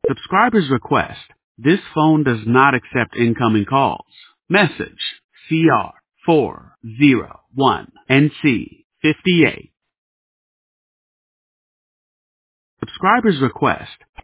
Subscriber's request. This phone does not accept incoming calls. Message CR401NC58. Subscriber's request.